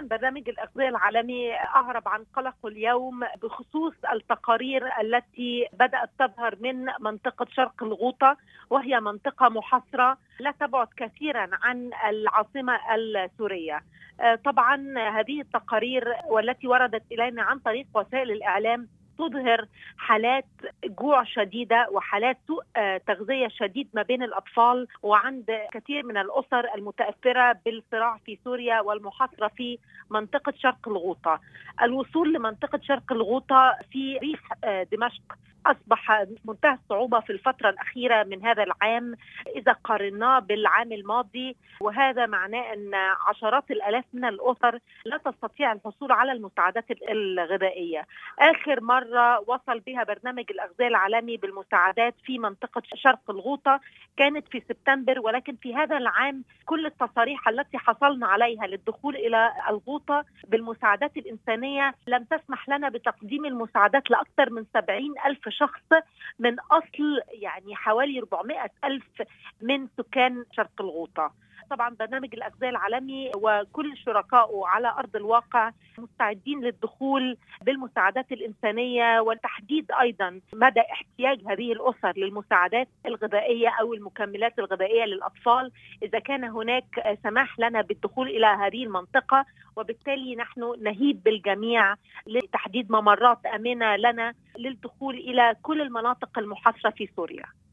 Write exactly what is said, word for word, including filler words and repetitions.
طبعا برنامج الأغذية العالمي أعرب عن قلقه اليوم بخصوص التقارير التي بدأت تظهر من منطقة شرق الغوطة، وهي منطقة محاصرة لا تبعد كثيرا عن العاصمة السورية. طبعا هذه التقارير والتي وردت إلينا عن طريق وسائل الإعلام تظهر حالات جوع شديدة وحالات سوء تغذية شديد ما بين الأطفال وعند كثير من الأسر المتأثرة بالصراع في سوريا والمحاصرة في منطقة شرق الغوطة. الوصول لمنطقة شرق الغوطة في ريف دمشق أصبح منتهى الصعوبة في الفترة الأخيرة من هذا العام إذا قارناه بالعام الماضي، وهذا معناه أن عشرات الآلاف من الأسر لا تستطيع الحصول على المساعدات الغذائية. آخر مرة وصل بها برنامج الأغذية العالمي بالمساعدات في منطقة شرق الغوطة كانت في سبتمبر، ولكن في هذا العام كل التصاريح التي حصلنا عليها للدخول إلى الغوطة بالمساعدات الإنسانية لم تسمح لنا بتقديم المساعدات لأكثر من سبعين ألف شخص من أصل يعني حوالي أربعمائة ألف من سكان شرق الغوطة. طبعا برنامج الأغذية العالمي وكل شركائه على أرض الواقع مستعدين للدخول بالمساعدات الإنسانية وتحديد أيضا مدى احتياج هذه الأسر للمساعدات الغذائية أو المكملات الغذائية للأطفال إذا كان هناك سماح لنا بالدخول إلى هذه المنطقة، وبالتالي نحن نهيب بالجميع لتحديد ممرات آمنة لنا للدخول إلى كل المناطق المحاصرة في سوريا.